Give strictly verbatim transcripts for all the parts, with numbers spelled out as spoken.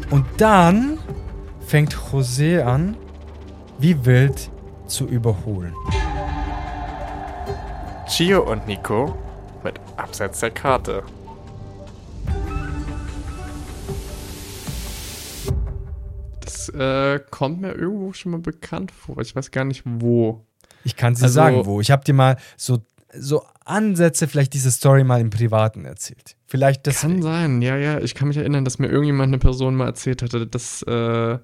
Und dann fängt José an, wie wild zu überholen. Gio und Nico mit Abseits der Karte. Das äh, kommt mir irgendwo schon mal bekannt vor. Ich weiß gar nicht, wo. Ich kann sie Also- sagen, wo. Ich habe dir mal so, so Ansätze, vielleicht diese Story mal im Privaten erzählt. Vielleicht das. Kann sein, ja, ja. Ich kann mich erinnern, dass mir irgendjemand, eine Person mal erzählt hatte, dass äh,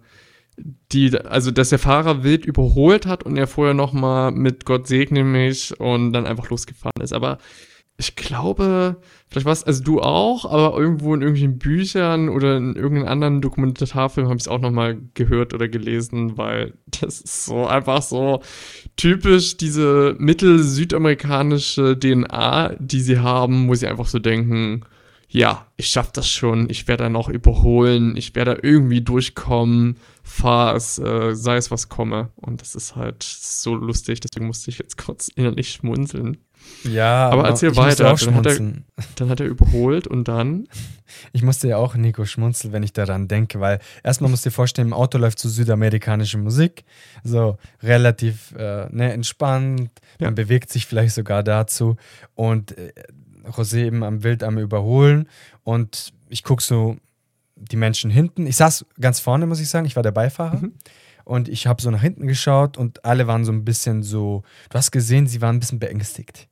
die, also dass der Fahrer wild überholt hat und er vorher noch mal mit Gott segne mich und dann einfach losgefahren ist. Aber ich glaube, vielleicht war es, also du auch, aber irgendwo in irgendwelchen Büchern oder in irgendeinem anderen Dokumentarfilm habe ich es auch noch mal gehört oder gelesen, weil das ist so einfach so typisch diese mittel-südamerikanische D N A, die sie haben, wo sie einfach so denken, ja, ich schaff das schon, ich werde da noch überholen, ich werde da irgendwie durchkommen, fahr es, äh, sei es was komme. Und das ist halt so lustig, deswegen musste ich jetzt kurz innerlich schmunzeln. Ja, Aber erzähl ich musste weiter, auch dann hat er- schmunzeln. Dann hat er überholt und dann, Ich musste ja auch, Nico, schmunzeln, wenn ich daran denke, weil erstmal musst du dir vorstellen, im Auto läuft so südamerikanische Musik, so relativ äh, ne, entspannt, Ja. man bewegt sich vielleicht sogar dazu und äh, José eben am Wild am Überholen und ich gucke so die Menschen hinten. Ich saß ganz vorne, muss ich sagen, ich war der Beifahrer. Mhm. Und ich habe so nach hinten geschaut und alle waren so ein bisschen so, du hast gesehen, sie waren ein bisschen beängstigt.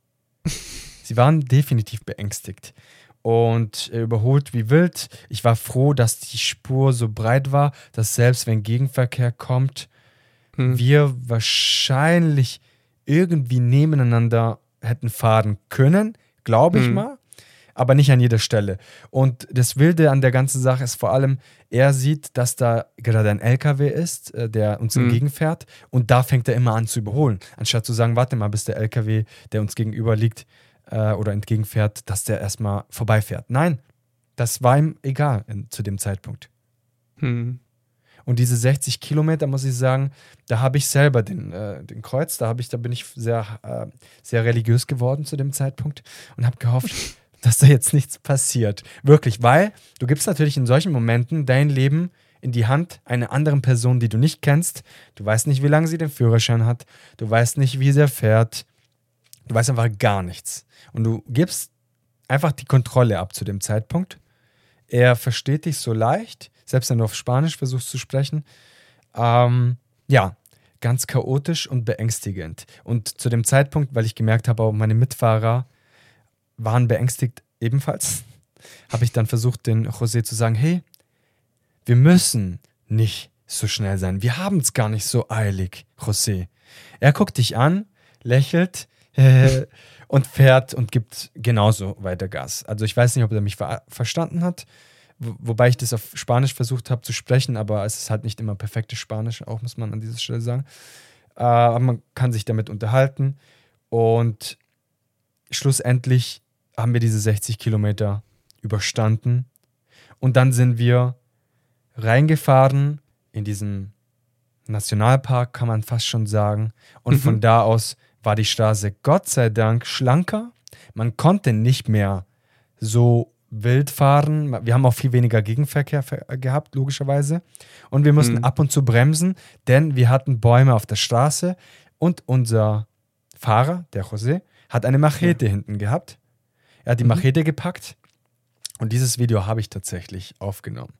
Sie waren definitiv beängstigt. Und er überholt wie wild. Ich war froh, dass die Spur so breit war, dass selbst wenn Gegenverkehr kommt, hm, wir wahrscheinlich irgendwie nebeneinander hätten fahren können, glaube ich Hm. mal, aber nicht an jeder Stelle. Und das Wilde an der ganzen Sache ist vor allem, er sieht, dass da gerade ein L K W ist, äh, der uns Hm. entgegenfährt und da fängt er immer an zu überholen, anstatt zu sagen, warte mal, bis der L K W, der uns gegenüber liegt äh, oder entgegenfährt, dass der erstmal vorbeifährt. Nein, das war ihm egal in, zu dem Zeitpunkt. hm, Und diese sechzig Kilometer, muss ich sagen, da habe ich selber den, äh, den Kreuz, da, habe ich, da bin ich sehr, äh, sehr religiös geworden zu dem Zeitpunkt und habe gehofft, dass da jetzt nichts passiert. Wirklich, weil du gibst natürlich in solchen Momenten dein Leben in die Hand einer anderen Person, die du nicht kennst. Du weißt nicht, wie lange sie den Führerschein hat. Du weißt nicht, wie sie fährt. Du weißt einfach gar nichts. Und du gibst einfach die Kontrolle ab zu dem Zeitpunkt. Er versteht dich so leicht, selbst wenn du auf Spanisch versuchst zu sprechen. Ähm, ja, ganz chaotisch und beängstigend. Und zu dem Zeitpunkt, weil ich gemerkt habe, auch meine Mitfahrer waren beängstigt ebenfalls, habe ich dann versucht, den José zu sagen, hey, wir müssen nicht so schnell sein. Wir haben es gar nicht so eilig, José. Er guckt dich an, lächelt äh, und fährt und gibt genauso weiter Gas. Also ich weiß nicht, ob er mich ver- verstanden hat, wo- wobei ich das auf Spanisch versucht habe zu sprechen, aber es ist halt nicht immer perfektes Spanisch, auch muss man an dieser Stelle sagen. Äh, aber man kann sich damit unterhalten und schlussendlich haben wir diese sechzig Kilometer überstanden und dann sind wir reingefahren in diesen Nationalpark, kann man fast schon sagen. Und Mhm. von da aus war die Straße Gott sei Dank schlanker. Man konnte nicht mehr so wild fahren. Wir haben auch viel weniger Gegenverkehr ver- gehabt, logischerweise. Und wir mussten Mhm. ab und zu bremsen, denn wir hatten Bäume auf der Straße und unser Fahrer, der José, hat eine Machete hinten gehabt. Er hat die Mhm. Machete gepackt und dieses Video habe ich tatsächlich aufgenommen.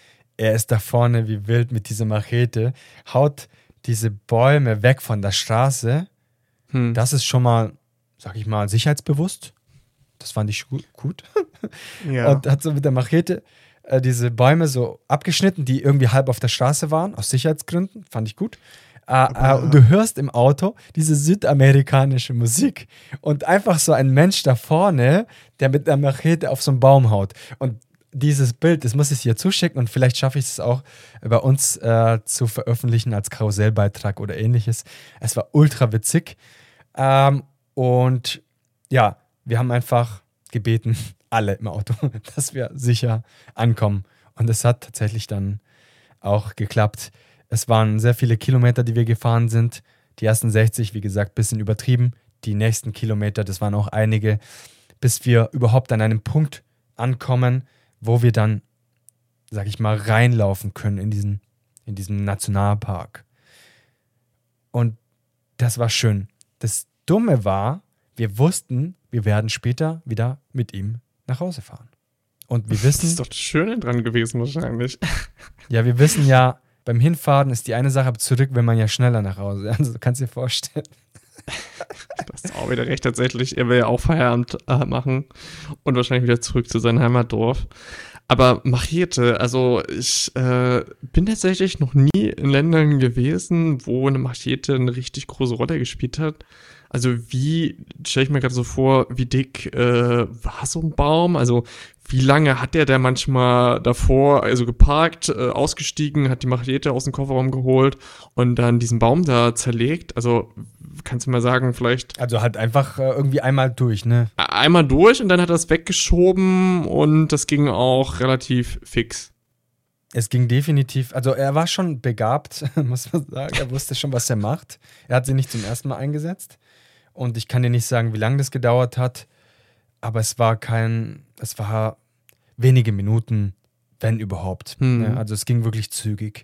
Er ist da vorne wie wild mit dieser Machete, haut diese Bäume weg von der Straße. hm. Das ist schon mal, sag ich mal, sicherheitsbewusst. Das fand ich gu- gut. ja. Und hat so mit der Machete äh, diese Bäume so abgeschnitten, die irgendwie halb auf der Straße waren, aus Sicherheitsgründen. Fand ich gut. Äh, äh, Aber- und du hörst im Auto diese südamerikanische Musik und einfach so ein Mensch da vorne, der mit der Machete auf so einen Baum haut. Und dieses Bild, das muss ich dir zuschicken und vielleicht schaffe ich es auch bei uns äh, zu veröffentlichen als Karussellbeitrag oder ähnliches. Es war ultra witzig. Ähm, und ja, wir haben einfach gebeten, alle im Auto, dass wir sicher ankommen. Und es hat tatsächlich dann auch geklappt. Es waren sehr viele Kilometer, die wir gefahren sind. Die ersten sechzig, wie gesagt, ein bisschen übertrieben. Die nächsten Kilometer, das waren auch einige, bis wir überhaupt an einem Punkt ankommen, wo wir dann sag ich mal, reinlaufen können in diesen, in diesen Nationalpark. Und das war schön. Das Dumme war, wir wussten, wir werden später wieder mit ihm nach Hause fahren. Und wir wissen... Das ist doch das Schöne dran gewesen wahrscheinlich. Ja, wir wissen ja, beim Hinfahren ist die eine Sache, aber zurück will man ja schneller nach Hause. Also du kannst dir vorstellen. Das ist auch wieder recht tatsächlich. Er will ja auch Feierabend äh, machen und wahrscheinlich wieder zurück zu seinem Heimatdorf. Aber Machete, also ich äh, bin tatsächlich noch nie in Ländern gewesen, wo eine Machete eine richtig große Rolle gespielt hat. Also wie, stelle ich mir gerade so vor, wie dick äh, war so ein Baum? Also wie lange hat der da manchmal davor, also geparkt, äh, ausgestiegen, hat die Machete aus dem Kofferraum geholt und dann diesen Baum da zerlegt? Also kannst du mal sagen, vielleicht... Also halt einfach äh, irgendwie einmal durch, ne? Einmal durch und dann hat er es weggeschoben und das ging auch relativ fix. Es ging definitiv, also er war schon begabt, muss man sagen. Er wusste schon, was er macht. Er hat sie nicht zum ersten Mal eingesetzt. Und ich kann dir nicht sagen, wie lange das gedauert hat, aber es war kein, es war wenige Minuten, wenn überhaupt. Hm. Ja, also es ging wirklich zügig.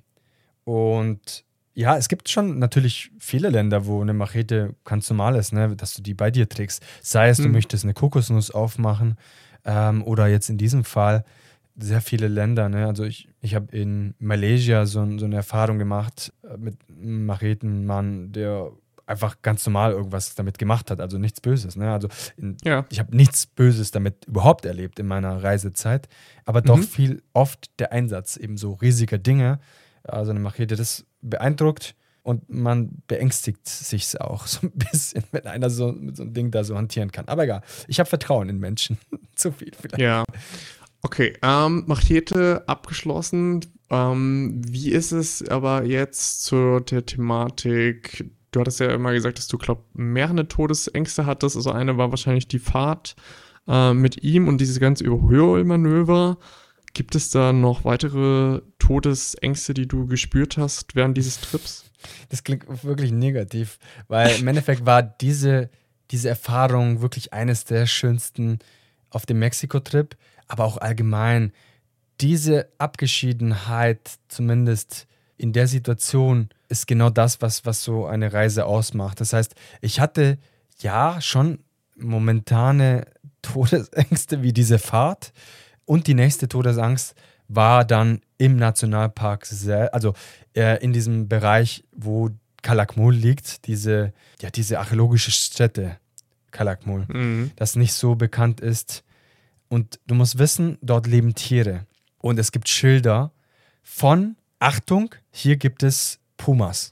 Und ja, es gibt schon natürlich viele Länder, wo eine Machete ganz normal ist, ne, dass du die bei dir trägst. Sei es, du hm. möchtest eine Kokosnuss aufmachen ähm, oder jetzt in diesem Fall sehr viele Länder. Ne? Also ich, ich habe in Malaysia so, so eine Erfahrung gemacht äh, mit einem Machetenmann, der einfach ganz normal irgendwas damit gemacht hat, also nichts Böses. Ne? Also in, Ja. ich habe nichts Böses damit überhaupt erlebt in meiner Reisezeit, aber doch Mhm. viel oft der Einsatz eben so riesiger Dinge, also eine Machete, das beeindruckt und man beängstigt sich auch so ein bisschen, wenn einer so, so ein Ding da so hantieren kann. Aber egal, ich habe Vertrauen in Menschen. Zu viel vielleicht. Ja. Okay, ähm, Machete abgeschlossen. Ähm, wie ist es aber jetzt zu der Thematik? Du hattest ja immer gesagt, dass du, glaub, mehrere Todesängste hattest. Also eine war wahrscheinlich die Fahrt äh, mit ihm und dieses ganze Überholmanöver. Gibt es da noch weitere Todesängste, die du gespürt hast während dieses Trips? Das klingt wirklich negativ, weil im Endeffekt war diese, diese Erfahrung wirklich eines der schönsten auf dem Mexiko-Trip, aber auch allgemein. Diese Abgeschiedenheit, zumindest in der Situation, ist genau das, was, was so eine Reise ausmacht. Das heißt, ich hatte ja schon momentane Todesängste wie diese Fahrt und die nächste Todesangst war dann im Nationalpark, sel- also äh, in diesem Bereich, wo Calakmul liegt, diese, ja, diese archäologische Stätte Calakmul, Mhm. das nicht so bekannt ist. Und du musst wissen, dort leben Tiere. Und es gibt Schilder von, Achtung, hier gibt es Pumas.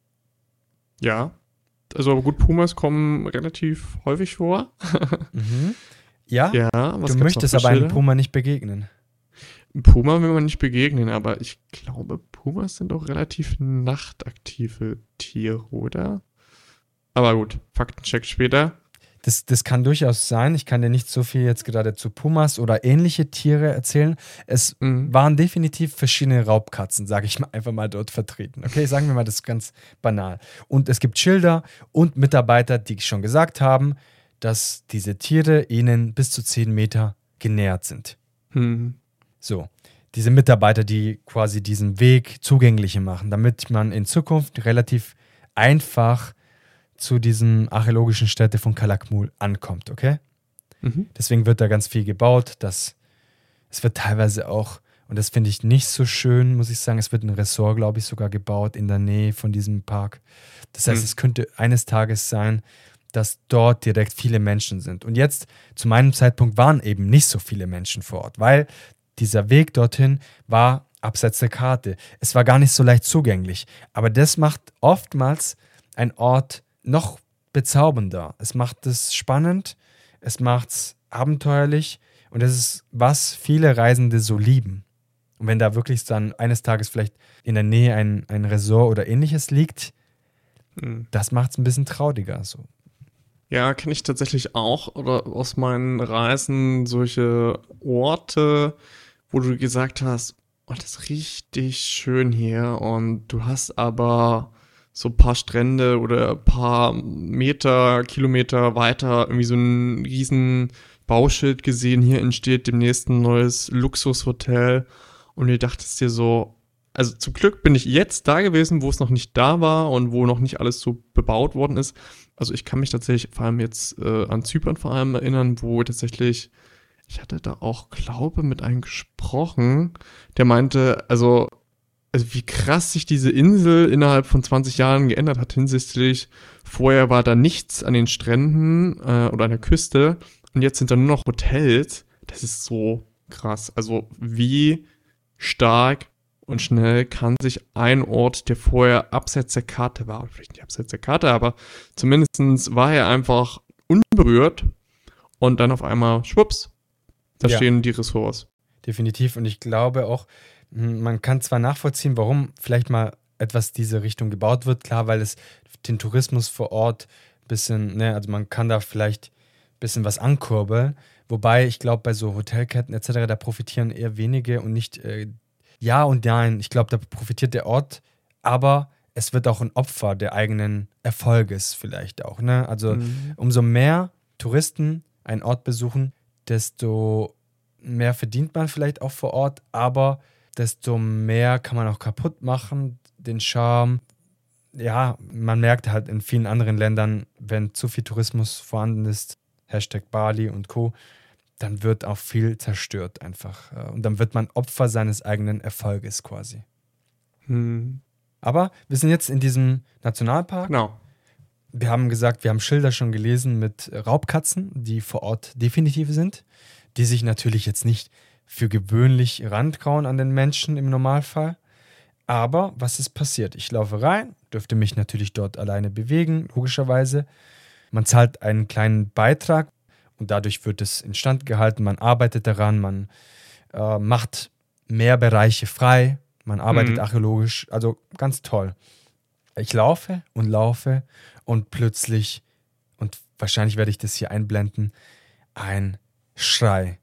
Ja. Also aber gut, Pumas kommen relativ häufig vor. Mhm. Ja, Ja, was du gab's möchtest noch für aber einem Schilder? Puma nicht begegnen. Puma will man nicht begegnen, aber ich glaube, Pumas sind auch relativ nachtaktive Tiere, oder? Aber gut, Faktencheck später. Das, das kann durchaus sein. Ich kann dir nicht so viel jetzt gerade zu Pumas oder ähnliche Tiere erzählen. Es Mhm. waren definitiv verschiedene Raubkatzen, sage ich mal, einfach mal dort vertreten. Okay, sagen wir mal, das ist ganz banal. Und es gibt Schilder und Mitarbeiter, die schon gesagt haben, dass diese Tiere ihnen bis zu zehn Meter genähert sind. Hm. So, diese Mitarbeiter, die quasi diesen Weg zugänglicher machen, damit man in Zukunft relativ einfach zu diesen archäologischen Stätte von Calakmul ankommt, okay? Mhm. Deswegen wird da ganz viel gebaut. Das, es wird teilweise auch, und das finde ich nicht so schön, muss ich sagen, es wird ein Ressort, glaube ich, sogar gebaut in der Nähe von diesem Park. Das heißt, Mhm. es könnte eines Tages sein, dass dort direkt viele Menschen sind. Und jetzt, zu meinem Zeitpunkt, waren eben nicht so viele Menschen vor Ort, weil dieser Weg dorthin war abseits der Karte. Es war gar nicht so leicht zugänglich. Aber das macht oftmals einen Ort noch bezaubernder. Es macht es spannend, es macht es abenteuerlich und das ist, was viele Reisende so lieben. Und wenn da wirklich dann eines Tages vielleicht in der Nähe ein, ein Resort oder ähnliches liegt, Mhm. das macht es ein bisschen trauriger. So. Ja, kenne ich tatsächlich auch oder aus meinen Reisen solche Orte, wo du gesagt hast, oh, das ist richtig schön hier und du hast aber so ein paar Strände oder ein paar Meter, Kilometer weiter irgendwie so ein riesen Bauschild gesehen, hier entsteht demnächst ein neues Luxushotel und du dachtest dir so, also zum Glück bin ich jetzt da gewesen, wo es noch nicht da war und wo noch nicht alles so bebaut worden ist. Also ich kann mich tatsächlich vor allem jetzt äh, an Zypern vor allem erinnern, wo tatsächlich, ich hatte da auch, glaube mit einem gesprochen, der meinte, also, also wie krass sich diese Insel innerhalb von zwanzig Jahren geändert hat hinsichtlich, vorher war da nichts an den Stränden äh, oder an der Küste und jetzt sind da nur noch Hotels. Das ist so krass. Also wie stark und schnell kann sich ein Ort, der vorher abseits der Karte war, vielleicht nicht abseits der Karte, aber zumindest war er einfach unberührt und dann auf einmal, schwupps, da Ja. stehen die Ressorts. Definitiv. Und ich glaube auch, hm, man kann zwar nachvollziehen, warum vielleicht mal etwas diese Richtung gebaut wird, klar, weil es den Tourismus vor Ort ein bisschen, ne, also man kann da vielleicht ein bisschen was ankurbeln, wobei ich glaube, bei so Hotelketten et cetera, da profitieren eher wenige und nicht, äh, ja und nein, ich glaube, da profitiert der Ort, aber es wird auch ein Opfer der eigenen Erfolges vielleicht auch, ne, also Mhm. umso mehr Touristen einen Ort besuchen, desto mehr verdient man vielleicht auch vor Ort, aber desto mehr kann man auch kaputt machen, den Charme. Ja, man merkt halt in vielen anderen Ländern, wenn zu viel Tourismus vorhanden ist, Hashtag Bali und Co., dann wird auch viel zerstört einfach. Äh, Und dann wird man Opfer seines eigenen Erfolges quasi. Hm. Aber wir sind jetzt in diesem Nationalpark. Genau. Wir haben gesagt, wir haben Schilder schon gelesen mit Raubkatzen, die vor Ort definitiv sind, die sich natürlich jetzt nicht für gewöhnlich rantrauen an den Menschen im Normalfall. Aber was ist passiert? Ich laufe rein, dürfte mich natürlich dort alleine bewegen, logischerweise. Man zahlt einen kleinen Beitrag und dadurch wird es instand gehalten. Man arbeitet daran, man äh, macht mehr Bereiche frei, man arbeitet Mhm. archäologisch, also ganz toll. Ich laufe und laufe und plötzlich, und wahrscheinlich werde ich das hier einblenden, ein Schrei.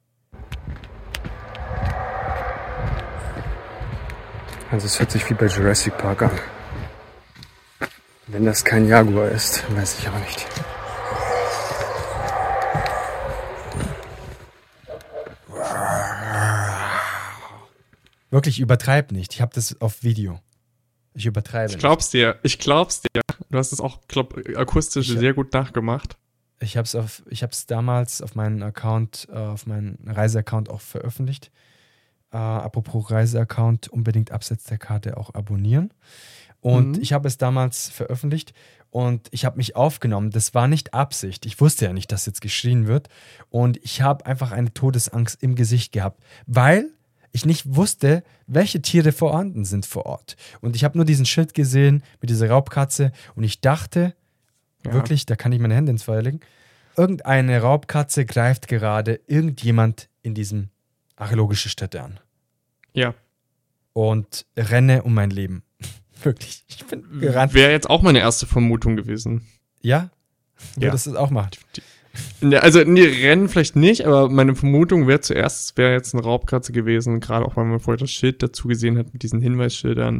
Also es hört sich wie bei Jurassic Park an. Wenn das kein Jaguar ist, weiß ich auch nicht. Wirklich, übertreib nicht. Ich habe das auf Video. Ich übertreibe Ich nicht. glaub's dir, ich glaub's dir. Du hast es auch, glaub, akustisch Ich- sehr gut nachgemacht. Ich habe es auf, ich habe es damals auf meinen Account, äh, auf meinen Reiseaccount auch veröffentlicht. Äh, apropos Reiseaccount, unbedingt abseits der Karte auch abonnieren. Und Mhm. ich habe es damals veröffentlicht und ich habe mich aufgenommen. Das war nicht Absicht. Ich wusste ja nicht, dass jetzt geschrien wird. Und ich habe einfach eine Todesangst im Gesicht gehabt, weil ich nicht wusste, welche Tiere vorhanden sind vor Ort. Und ich habe nur diesen Schild gesehen mit dieser Raubkatze und ich dachte, Ja. wirklich, da kann ich meine Hände ins Feuer legen. Irgendeine Raubkatze greift gerade irgendjemand in diesem archäologischen Stätte an. Ja. Und renne um mein Leben. Wirklich. Ich bin gerannt. Wäre jetzt auch meine erste Vermutung gewesen. Ja? Ja. Würdest du es auch machen? Ne, also, nee, Rennen vielleicht nicht, aber meine Vermutung wäre zuerst, es wäre jetzt eine Raubkatze gewesen, gerade auch, weil man vorher das Schild dazu gesehen hat mit diesen Hinweisschildern.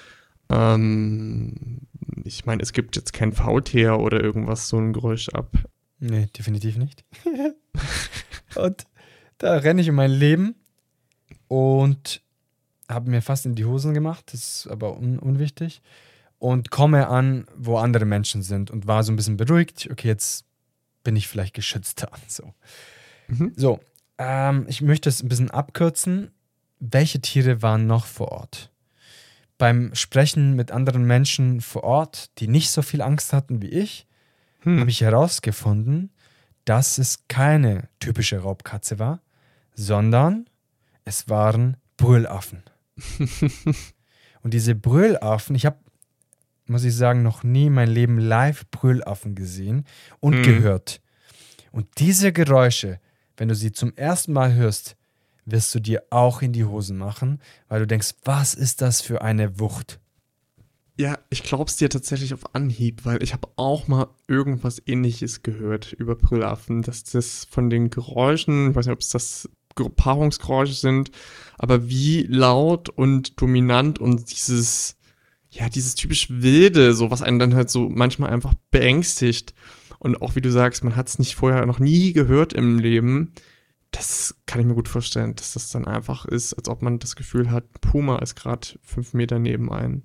Ähm, ich meine, es gibt jetzt kein Faultier oder irgendwas, so ein Geräusch ab. Nee, definitiv nicht. Und da renne ich um mein Leben und habe mir fast in die Hosen gemacht, das ist aber un unwichtig. Und komme an, wo andere Menschen sind und war so ein bisschen beruhigt. Okay, jetzt bin ich vielleicht geschützter. So, Mhm. so ähm, ich möchte es ein bisschen abkürzen. Welche Tiere waren noch vor Ort? Beim Sprechen mit anderen Menschen vor Ort, die nicht so viel Angst hatten wie ich, Hm. habe ich herausgefunden, dass es keine typische Raubkatze war, sondern es waren Brüllaffen. Und diese Brüllaffen, ich habe, muss ich sagen, noch nie in meinem Leben live Brüllaffen gesehen und Mhm. gehört. Und diese Geräusche, wenn du sie zum ersten Mal hörst, wirst du dir auch in die Hosen machen, weil du denkst, was ist das für eine Wucht? Ja, ich glaub's dir tatsächlich auf Anhieb, weil ich habe auch mal irgendwas Ähnliches gehört über Brüllaffen, dass das von den Geräuschen, ich weiß nicht, ob es das Ge- Paarungsgeräusche sind, aber wie laut und dominant und dieses, ja, dieses typisch Wilde, so was einen dann halt so manchmal einfach beängstigt. Und auch wie du sagst, man hat es nicht vorher noch nie gehört im Leben. das kann ich mir gut vorstellen, dass das dann einfach ist, als ob man das Gefühl hat, Puma ist gerade fünf Meter neben einem.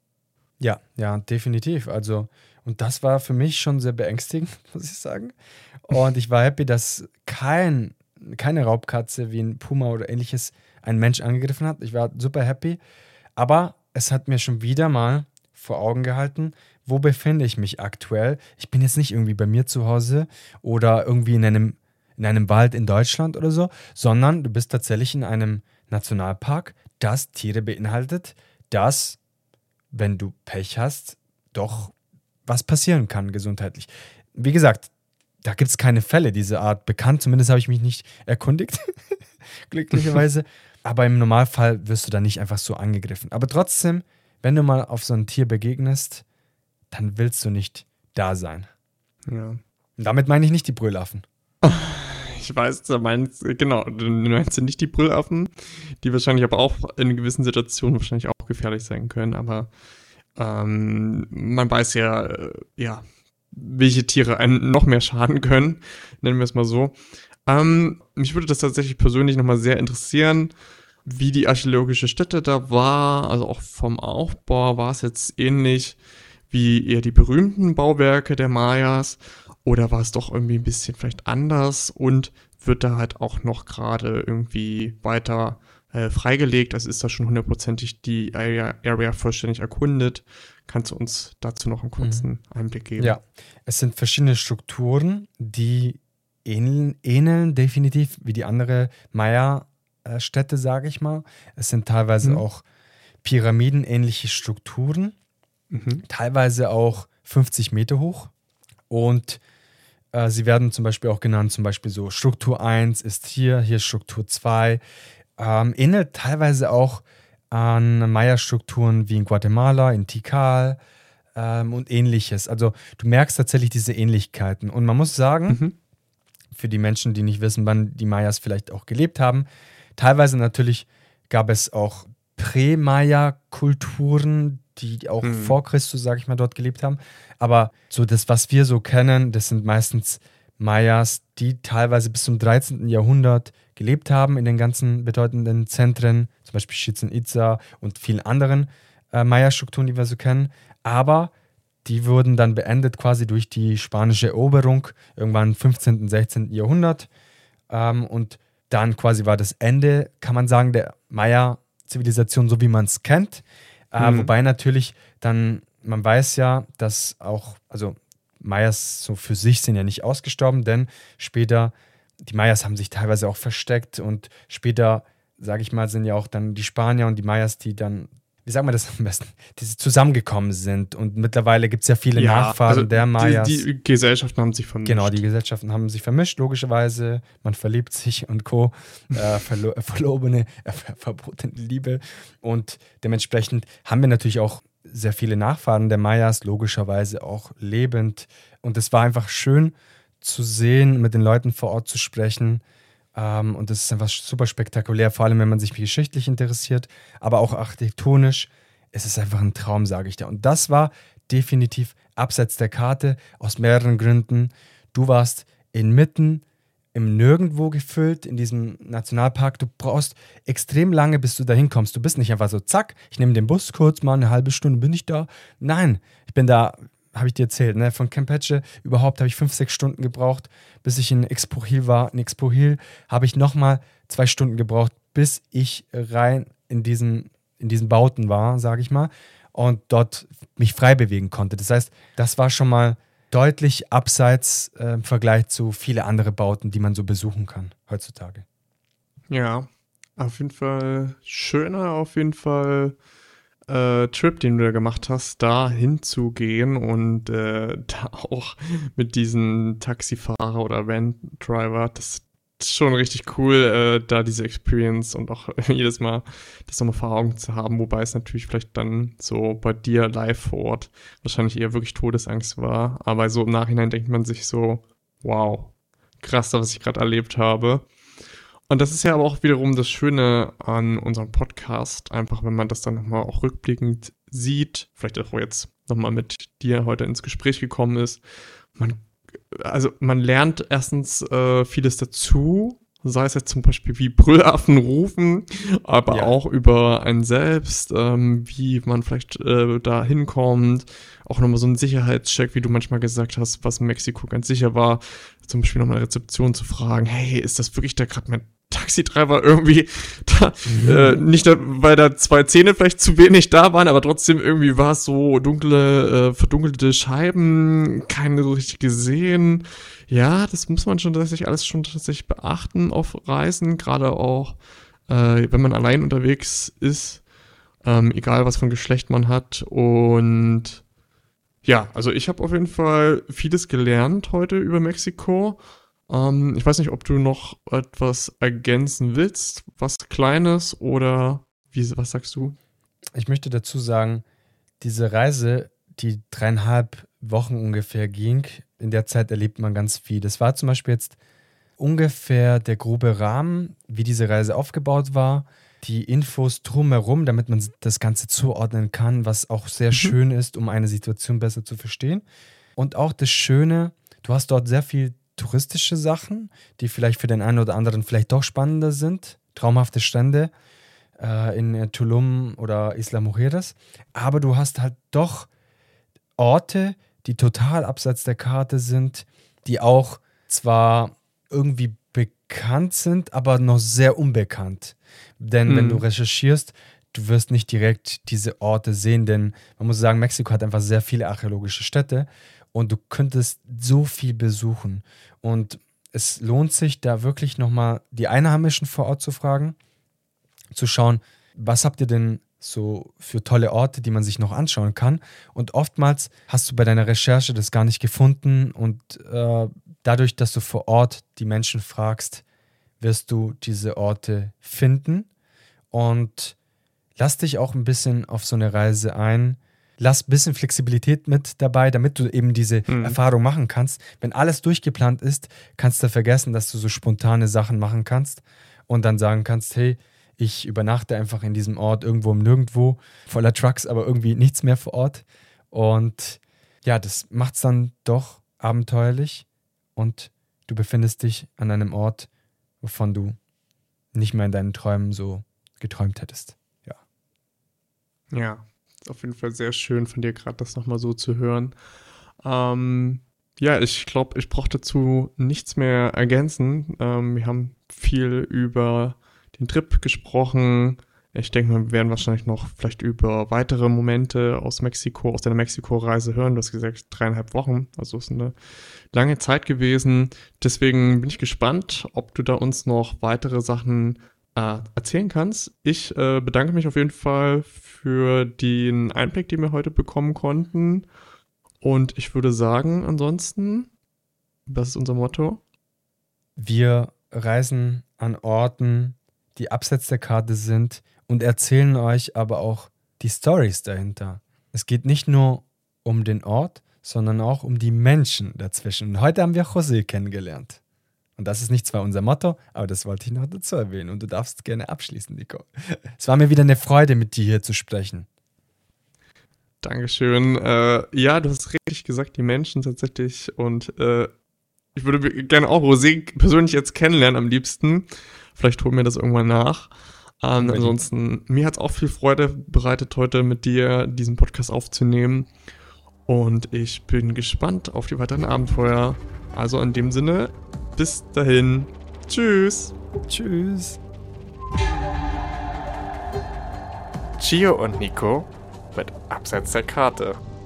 Ja, ja, definitiv. Also, und das war für mich schon sehr beängstigend, muss ich sagen. Und ich war happy, dass kein, keine Raubkatze wie ein Puma oder ähnliches einen Mensch angegriffen hat. Ich war super happy. Aber es hat mir schon wieder mal vor Augen gehalten, wo befinde ich mich aktuell. Ich bin jetzt nicht irgendwie bei mir zu Hause oder irgendwie in einem, in einem Wald in Deutschland oder so, sondern du bist tatsächlich in einem Nationalpark, das Tiere beinhaltet, das, wenn du Pech hast, doch was passieren kann gesundheitlich. Wie gesagt, da gibt es keine Fälle dieser Art bekannt, zumindest habe ich mich nicht erkundigt, glücklicherweise. Aber im Normalfall wirst du da nicht einfach so angegriffen. Aber trotzdem, wenn du mal auf so ein Tier begegnest, dann willst du nicht da sein. Ja. Und damit meine ich nicht die Brüllaffen. Ich weiß, du meinst, genau, du meinst nicht die Brüllaffen, die wahrscheinlich aber auch in gewissen Situationen wahrscheinlich auch gefährlich sein können, aber ähm, man weiß ja, äh, ja, welche Tiere einem noch mehr schaden können, nennen wir es mal so. Ähm, mich würde das tatsächlich persönlich nochmal sehr interessieren, wie die archäologische Stätte da war, also auch vom Aufbau war es jetzt ähnlich wie eher die berühmten Bauwerke der Mayas oder war es doch irgendwie ein bisschen vielleicht anders und wird da halt auch noch gerade irgendwie weiter äh, freigelegt, also ist da schon hundertprozentig die Area, Area vollständig erkundet. Kannst du uns dazu noch einen kurzen mhm. Einblick geben? Ja, es sind verschiedene Strukturen, die ähneln, ähneln definitiv wie die andere Maya-Städte, sage ich mal. Es sind teilweise mhm. auch pyramidenähnliche Strukturen, mhm. teilweise auch fünfzig Meter hoch. Und äh, sie werden zum Beispiel auch genannt, zum Beispiel so Struktur eins ist hier, hier ist Struktur zwei. Ähm, ähnelt teilweise auch an Maya-Strukturen wie in Guatemala, in Tikal ähm, und ähnliches. Also du merkst tatsächlich diese Ähnlichkeiten. Und man muss sagen, mhm. für die Menschen, die nicht wissen, wann die Mayas vielleicht auch gelebt haben, teilweise natürlich gab es auch Prä-Maya-Kulturen, die auch mhm. vor Christus, sage ich mal, dort gelebt haben. Aber so das, was wir so kennen, das sind meistens Mayas, die teilweise bis zum dreizehnten Jahrhundert gelebt haben in den ganzen bedeutenden Zentren, zum Beispiel Chichén Itzá und vielen anderen äh, Maya-Strukturen, die wir so kennen. Aber die wurden dann beendet quasi durch die spanische Eroberung, irgendwann im fünfzehnten, sechzehnten Jahrhundert. Ähm, und dann quasi war das Ende, kann man sagen, der Maya-Zivilisation, so wie man es kennt. Äh, mhm. Wobei natürlich dann, man weiß ja, dass auch, also Mayas so für sich sind ja nicht ausgestorben, denn später, die Mayas haben sich teilweise auch versteckt und später, sage ich mal, sind ja auch dann die Spanier und die Mayas, die dann, wie sagen wir das am besten, die zusammengekommen sind und mittlerweile gibt es ja viele ja, Nachfahren also der Mayas. Die, die Gesellschaften haben sich vermischt. Genau, die Gesellschaften haben sich vermischt, logischerweise, man verliebt sich und Co., äh, verlo- verlobene, äh, verbotene Liebe und dementsprechend haben wir natürlich auch sehr viele Nachfahren der Mayas, logischerweise auch lebend. Und es war einfach schön zu sehen, mit den Leuten vor Ort zu sprechen. Ähm, und das ist einfach super spektakulär, vor allem wenn man sich geschichtlich interessiert, aber auch architektonisch. Es ist einfach ein Traum, sage ich dir. Und das war definitiv abseits der Karte, aus mehreren Gründen. Du warst inmitten im Nirgendwo gefüllt, in diesem Nationalpark. Du brauchst extrem lange, bis du da hinkommst. Du bist nicht einfach so, zack, ich nehme den Bus kurz, mal eine halbe Stunde bin ich da. Nein, ich bin da, habe ich dir erzählt, ne? Von Campeche überhaupt habe ich fünf, sechs Stunden gebraucht, bis ich in Expo Hill war. In Expo Hill habe ich nochmal zwei Stunden gebraucht, bis ich rein in diesen, in diesen Bauten war, sage ich mal, und dort mich frei bewegen konnte. Das heißt, das war schon mal deutlich abseits äh, im Vergleich zu viele andere Bauten, die man so besuchen kann heutzutage. Ja, auf jeden Fall schöner, auf jeden Fall äh, Trip, den du da gemacht hast, da hinzugehen und äh, da auch mit diesen Taxifahrer oder Van-Driver, das ist schon richtig cool, äh, da diese Experience und auch jedes Mal das nochmal vor Augen zu haben, wobei es natürlich vielleicht dann so bei dir live vor Ort wahrscheinlich eher wirklich Todesangst war, aber so im Nachhinein denkt man sich so, wow, krass, was ich gerade erlebt habe. Und das ist ja aber auch wiederum das Schöne an unserem Podcast, einfach wenn man das dann nochmal auch rückblickend sieht, vielleicht auch jetzt nochmal mit dir heute ins Gespräch gekommen ist, man Also man lernt erstens äh, vieles dazu, sei es jetzt zum Beispiel wie Brüllaffen rufen, aber Ja. auch über einen selbst, ähm, wie man vielleicht äh, da hinkommt, auch nochmal so ein Sicherheitscheck, wie du manchmal gesagt hast, was in Mexiko ganz sicher war, zum Beispiel nochmal eine Rezeption zu fragen, hey, ist das wirklich da gerade mein Taxitreiber irgendwie da, Mhm. äh, nicht, da, weil da zwei Zähne vielleicht zu wenig da waren, aber trotzdem irgendwie war es so dunkle, äh, verdunkelte Scheiben, keine so richtig gesehen. Ja, das muss man schon tatsächlich alles schon tatsächlich beachten auf Reisen, gerade auch, äh, wenn man allein unterwegs ist, ähm, egal was für ein Geschlecht man hat. Und ja, also ich habe auf jeden Fall vieles gelernt heute über Mexiko. Ähm, ich weiß nicht, ob du noch etwas ergänzen willst, was Kleines oder wie, was sagst du? Ich möchte dazu sagen, diese Reise, die dreieinhalb Wochen ungefähr ging, in der Zeit erlebt man ganz viel. Das war zum Beispiel jetzt ungefähr der grobe Rahmen, wie diese Reise aufgebaut war, die Infos drumherum, damit man das Ganze zuordnen kann, was auch sehr Mhm. schön ist, um eine Situation besser zu verstehen. Und auch das Schöne, du hast dort sehr viel touristische Sachen, die vielleicht für den einen oder anderen vielleicht doch spannender sind. Traumhafte Strände äh, in äh, Tulum oder Isla Mujeres. Aber du hast halt doch Orte, die total abseits der Karte sind, die auch zwar irgendwie bekannt sind, aber noch sehr unbekannt. Denn wenn Mhm. du recherchierst, du wirst nicht direkt diese Orte sehen, denn man muss sagen, Mexiko hat einfach sehr viele archäologische Städte und du könntest so viel besuchen. Und es lohnt sich, da wirklich nochmal die Einheimischen vor Ort zu fragen, zu schauen, was habt ihr denn so für tolle Orte, die man sich noch anschauen kann. Und oftmals hast du bei deiner Recherche das gar nicht gefunden und äh, dadurch, dass du vor Ort die Menschen fragst, wirst du diese Orte finden. Und lass dich auch ein bisschen auf so eine Reise ein. Lass ein bisschen Flexibilität mit dabei, damit du eben diese Mhm. Erfahrung machen kannst. Wenn alles durchgeplant ist, kannst du vergessen, dass du so spontane Sachen machen kannst und dann sagen kannst, hey, ich übernachte einfach in diesem Ort irgendwo im Nirgendwo, voller Trucks, aber irgendwie nichts mehr vor Ort. Und ja, das macht es dann doch abenteuerlich und du befindest dich an einem Ort, wovon du nicht mehr in deinen Träumen so geträumt hättest. Ja. Ja, ist auf jeden Fall sehr schön von dir gerade das nochmal so zu hören. Ähm, ja, ich glaube, ich brauche dazu nichts mehr ergänzen. Ähm, wir haben viel über den Trip gesprochen. Ich denke mal, wir werden wahrscheinlich noch vielleicht über weitere Momente aus Mexiko, aus deiner Mexiko-Reise hören. Du hast gesagt, dreieinhalb Wochen, also ist eine lange Zeit gewesen. Deswegen bin ich gespannt, ob du da uns noch weitere Sachen äh, erzählen kannst. Ich äh, bedanke mich auf jeden Fall für den Einblick, den wir heute bekommen konnten. Und ich würde sagen, ansonsten, was ist unser Motto? Wir reisen an Orten, die abseits der Karte sind und erzählen euch aber auch die Stories dahinter. Es geht nicht nur um den Ort, sondern auch um die Menschen dazwischen. Und heute haben wir José kennengelernt. Und das ist nicht zwar unser Motto, aber das wollte ich noch dazu erwähnen. Und du darfst gerne abschließen, Nico. Es war mir wieder eine Freude, mit dir hier zu sprechen. Dankeschön. Äh, ja, du hast richtig gesagt, die Menschen tatsächlich. Und äh, ich würde gerne auch José persönlich jetzt kennenlernen am liebsten. Vielleicht holen wir das irgendwann nach. Ähm, ansonsten, mir hat es auch viel Freude bereitet, heute mit dir diesen Podcast aufzunehmen. Und ich bin gespannt auf die weiteren Abenteuer. Also in dem Sinne, bis dahin. Tschüss. Tschüss. Gio und Nico mit Abseits der Karte.